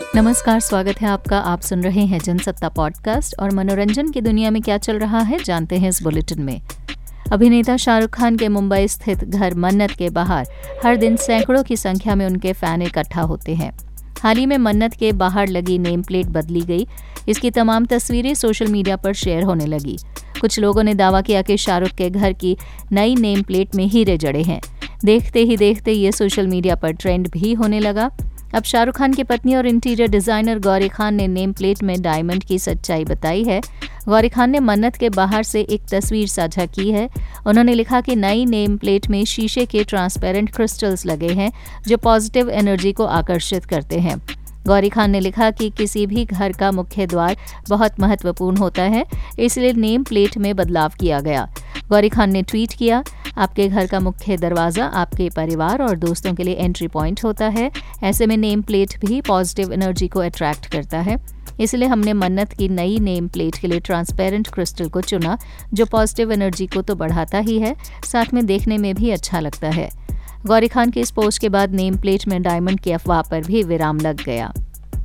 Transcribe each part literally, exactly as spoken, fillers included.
नमस्कार, स्वागत है आपका। आप सुन रहे हैं जनसत्ता पॉडकास्ट और मनोरंजन की दुनिया में क्या चल रहा है जानते हैं इस बुलेटिन में। अभिनेता शाहरुख खान के मुंबई स्थित घर मन्नत के बाहर हर दिन सैकड़ों की संख्या में उनके फैन इकट्ठा होते हैं। हाल ही में मन्नत के बाहर लगी नेम प्लेट बदली गई। इसकी तमाम तस्वीरें सोशल मीडिया पर शेयर होने लगी। कुछ लोगों ने दावा किया कि शाहरुख के घर की नई नेम प्लेट में हीरे जड़े हैं। देखते ही देखते ये सोशल मीडिया पर ट्रेंड भी होने लगा। अब शाहरुख खान की पत्नी और इंटीरियर डिजाइनर गौरी खान ने नेम प्लेट में डायमंड की सच्चाई बताई है। गौरी खान ने मन्नत के बाहर से एक तस्वीर साझा की है। उन्होंने लिखा कि नई नेम प्लेट में शीशे के ट्रांसपेरेंट क्रिस्टल्स लगे हैं जो पॉजिटिव एनर्जी को आकर्षित करते हैं। गौरी खान ने लिखा कि किसी भी घर का मुख्य द्वार बहुत महत्वपूर्ण होता है, इसलिए नेम प्लेट में बदलाव किया गया। गौरी खान ने ट्वीट किया, आपके घर का मुख्य दरवाज़ा आपके परिवार और दोस्तों के लिए एंट्री पॉइंट होता है। ऐसे में नेम प्लेट भी पॉजिटिव एनर्जी को अट्रैक्ट करता है, इसलिए हमने मन्नत की नई नेम प्लेट के लिए ट्रांसपेरेंट क्रिस्टल को चुना, जो पॉजिटिव एनर्जी को तो बढ़ाता ही है, साथ में देखने में भी अच्छा लगता है। गौरी खान के इस पोस्ट के बाद नेम प्लेट में डायमंड की अफवाह पर भी विराम लग गया।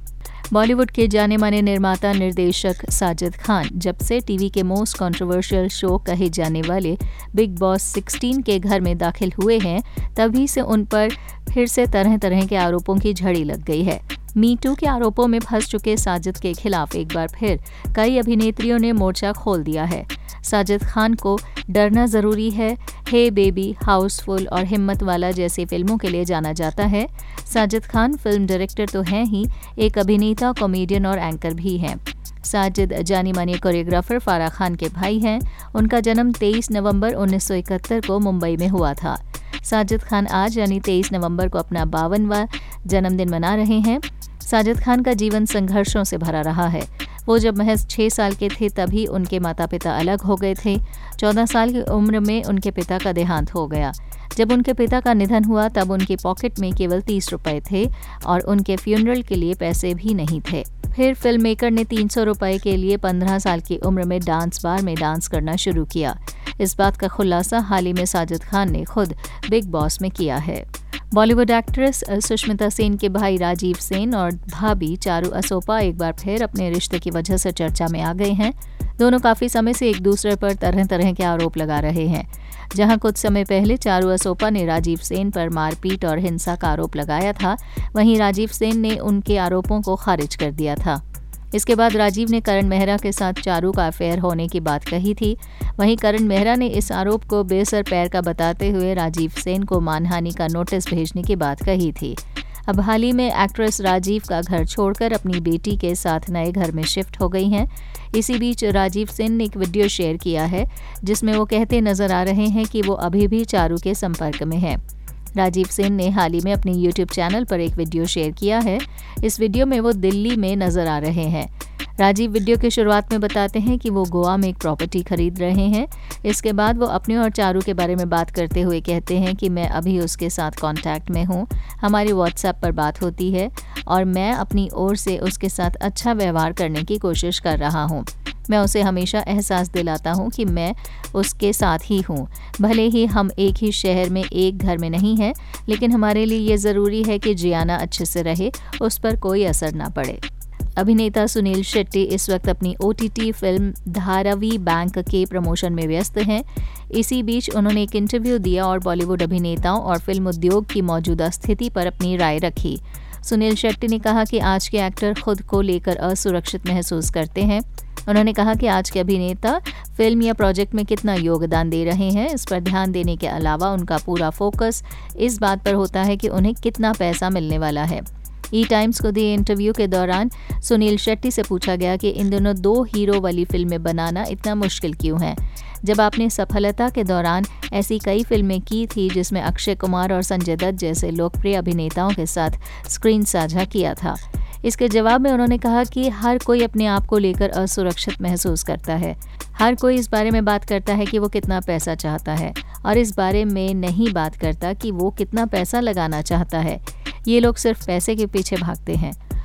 बॉलीवुड के जाने माने निर्माता निर्देशक साजिद खान जब से टीवी के मोस्ट कंट्रोवर्शियल शो कहे जाने वाले बिग बॉस सिक्सटीन के घर में दाखिल हुए हैं, तभी से उन पर फिर से तरह तरह के आरोपों की झड़ी लग गई है। मी टू के आरोपों में फंस चुके साजिद के खिलाफ एक बार फिर कई अभिनेत्रियों ने मोर्चा खोल दिया है। साजिद खान को डरना ज़रूरी है, हे बेबी, हाउसफुल और हिम्मत वाला जैसी फिल्मों के लिए जाना जाता है। साजिद खान फिल्म डायरेक्टर तो हैं ही, एक अभिनेता, कॉमेडियन और एंकर भी हैं। साजिद जानी मानी कोरियोग्राफर फारा खान के भाई हैं। उनका जन्म तेईस नवंबर उन्नीस सौ इकहत्तर को मुंबई में हुआ था। साजिद खान आज यानी तेईस नवंबर को अपना बावनवां जन्मदिन मना रहे हैं। साजिद खान का जीवन संघर्षों से भरा रहा है। वो जब महज छः साल के थे तभी उनके माता पिता अलग हो गए थे। चौदह साल की उम्र में उनके पिता का देहांत हो गया। जब उनके पिता का निधन हुआ तब उनकी पॉकेट में केवल तीस रुपए थे और उनके फ्यूनरल के लिए पैसे भी नहीं थे। फिर फिल्म मेकर ने तीन सौ रुपये के लिए पंद्रह साल की उम्र में डांस बार में डांस करना शुरू किया। इस बात का खुलासा हाल ही में साजिद खान ने खुद बिग बॉस में किया है। बॉलीवुड एक्ट्रेस सुष्मिता सेन के भाई राजीव सेन और भाभी चारू असोपा एक बार फिर अपने रिश्ते की वजह से चर्चा में आ गए हैं। दोनों काफ़ी समय से एक दूसरे पर तरह तरह के आरोप लगा रहे हैं। जहां कुछ समय पहले चारू असोपा ने राजीव सेन पर मारपीट और हिंसा का आरोप लगाया था, वहीं राजीव सेन ने उनके आरोपों को खारिज कर दिया था। इसके बाद राजीव ने करण मेहरा के साथ चारू का अफेयर होने की बात कही थी। वहीं करण मेहरा ने इस आरोप को बेसर पैर का बताते हुए राजीव सेन को मानहानि का नोटिस भेजने की बात कही थी। अब हाल ही में एक्ट्रेस राजीव का घर छोड़कर अपनी बेटी के साथ नए घर में शिफ्ट हो गई हैं। इसी बीच राजीव सेन ने एक वीडियो शेयर किया है जिसमें वो कहते नजर आ रहे हैं कि वो अभी भी चारू के संपर्क में हैं। राजीव सेन ने हाल ही में अपने यूट्यूब चैनल पर एक वीडियो शेयर किया है। इस वीडियो में वो दिल्ली में नजर आ रहे हैं। राजीव वीडियो की शुरुआत में बताते हैं कि वो गोवा में एक प्रॉपर्टी खरीद रहे हैं। इसके बाद वो अपने और चारू के बारे में बात करते हुए कहते हैं कि मैं अभी उसके साथ कांटेक्ट में हूँ, हमारी व्हाट्सएप पर बात होती है और मैं अपनी ओर से उसके साथ अच्छा व्यवहार करने की कोशिश कर रहा हूँ। मैं उसे हमेशा एहसास दिलाता हूँ कि मैं उसके साथ ही हूँ। भले ही हम एक ही शहर में एक घर में नहीं हैं, लेकिन हमारे लिए ये ज़रूरी है कि जियाना अच्छे से रहे, उस पर कोई असर ना पड़े। अभिनेता सुनील शेट्टी इस वक्त अपनी O T T film Dharavi Bank के प्रमोशन में व्यस्त हैं। इसी बीच उन्होंने एक इंटरव्यू दिया और बॉलीवुड अभिनेताओं और फिल्म उद्योग की मौजूदा स्थिति पर अपनी राय रखी। सुनील शेट्टी ने कहा कि आज के एक्टर खुद को लेकर असुरक्षित महसूस करते हैं। उन्होंने कहा कि आज के अभिनेता फिल्म या प्रोजेक्ट में कितना योगदान दे रहे हैं, इस पर ध्यान देने के अलावा उनका पूरा फोकस इस बात पर होता है कि उन्हें कितना पैसा मिलने वाला है। ई टाइम्स को दिए इंटरव्यू के दौरान सुनील शेट्टी से पूछा गया कि इन दोनों दो हीरो वाली फिल्में बनाना इतना मुश्किल क्यों है, जब आपने सफलता के दौरान ऐसी कई फिल्में की थी जिसमें अक्षय कुमार और संजय दत्त जैसे लोकप्रिय अभिनेताओं के साथ स्क्रीन साझा किया था। इसके जवाब में उन्होंने कहा कि हर कोई अपने आप को लेकर असुरक्षित महसूस करता है। हर कोई इस बारे में बात करता है कि वो कितना पैसा चाहता है और इस बारे में नहीं बात करता कि वो कितना पैसा लगाना चाहता है। ये लोग सिर्फ पैसे के पीछे भागते हैं।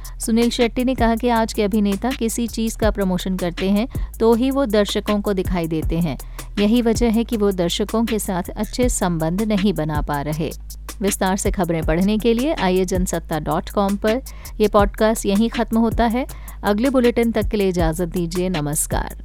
सुनील शेट्टी ने कहा कि आज के अभिनेता किसी चीज का प्रमोशन करते हैं तो ही वो दर्शकों को दिखाई देते हैं। यही वजह है कि वो दर्शकों के साथ अच्छे संबंध नहीं बना पा रहे। विस्तार से खबरें पढ़ने के लिए आइए जनसत्ता डॉट कॉम पर। यह पॉडकास्ट यहीं खत्म होता है। अगले बुलेटिन तक के लिए इजाजत दीजिए। नमस्कार।